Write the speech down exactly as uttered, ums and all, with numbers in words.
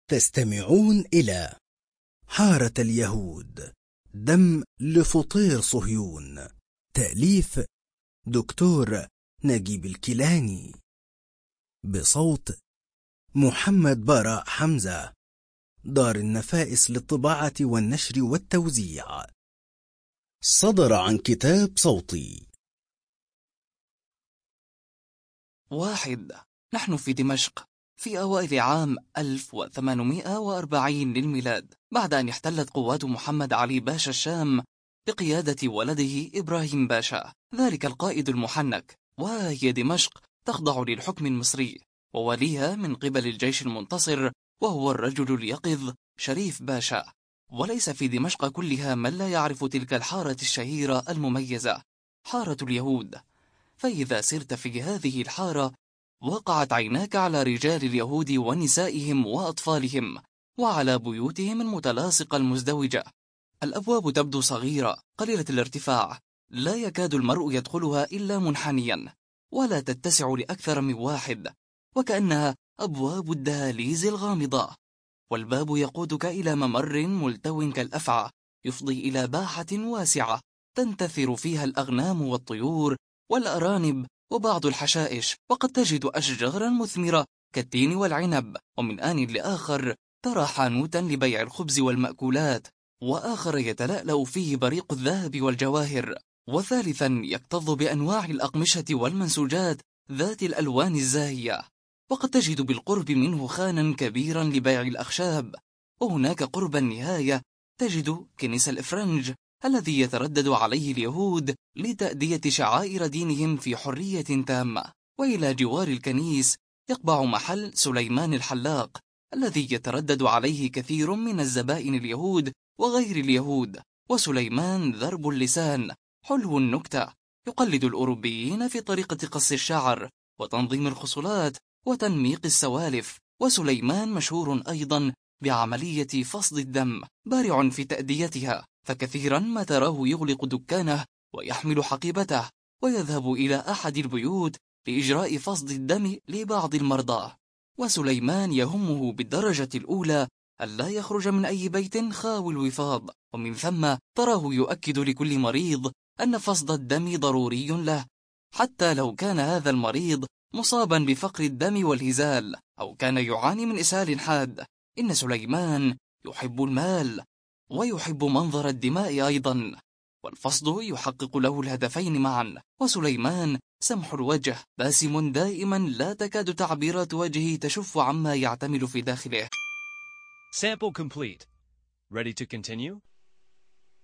تستمعون إلى حارة اليهود، دم لفطير صهيون، تأليف دكتور نجيب الكيلاني، بصوت محمد براء حمزة، دار النفائس للطباعة والنشر والتوزيع. صدر عن كتاب صوتي. واحد. نحن في دمشق في أوائل عام ألف وثمانمائة وأربعين للميلاد، بعد أن احتلت قوات محمد علي باشا الشام بقيادة ولده إبراهيم باشا، ذلك القائد المحنك. وهي دمشق تخضع للحكم المصري، ووليها من قبل الجيش المنتصر وهو الرجل اليقظ شريف باشا. وليس في دمشق كلها من لا يعرف تلك الحارة الشهيرة المميزة، حارة اليهود. فإذا سرت في هذه الحارة وقعت عيناك على رجال اليهود ونسائهم وأطفالهم، وعلى بيوتهم المتلاصقة المزدوجة. الأبواب تبدو صغيرة قليلة الارتفاع، لا يكاد المرء يدخلها إلا منحنيا، ولا تتسع لأكثر من واحد، وكأنها أبواب الدهاليز الغامضة. والباب يقودك إلى ممر ملتو كالأفعى يفضي إلى باحة واسعة تنتثر فيها الأغنام والطيور والأرانب وبعض الحشائش، وقد تجد أشجارا مثمرة كالتين والعنب، ومن آن لآخر ترى حانوتا لبيع الخبز والمأكولات، وآخر يتلألأ فيه بريق الذهب والجواهر، وثالثا يكتظ بأنواع الأقمشة والمنسوجات ذات الألوان الزاهية. وقد تجد بالقرب منه خانا كبيرا لبيع الأخشاب، وهناك قرب النهاية تجد كنيس الإفرنج الذي يتردد عليه اليهود لتأدية شعائر دينهم في حرية تامة. وإلى جوار الكنيس يقبع محل سليمان الحلاق الذي يتردد عليه كثير من الزبائن اليهود وغير اليهود. وسليمان ذرب اللسان حلو النكتة، يقلد الأوروبيين في طريقة قص الشعر وتنظيم الخصلات وتنميق السوالف. وسليمان مشهور أيضا بعملية فصد الدم، بارع في تأديتها، فكثيرا ما تراه يغلق دكانه ويحمل حقيبته ويذهب إلى أحد البيوت لإجراء فصد الدم لبعض المرضى. وسليمان يهمه بالدرجة الأولى ألا يخرج من أي بيت خاوي الوفاض، ومن ثم تراه يؤكد لكل مريض أن فصد الدم ضروري له، حتى لو كان هذا المريض مصابا بفقر الدم والهزال أو كان يعاني من إسهال حاد. إن سليمان يحب المال ويحب منظر الدماء أيضا، والفصد يحقق له الهدفين معا. وسليمان سمح الوجه باسم دائما، لا تكاد تعبيرات وجهه تشف عما يعتمل في داخله. Sample complete. Ready to continue?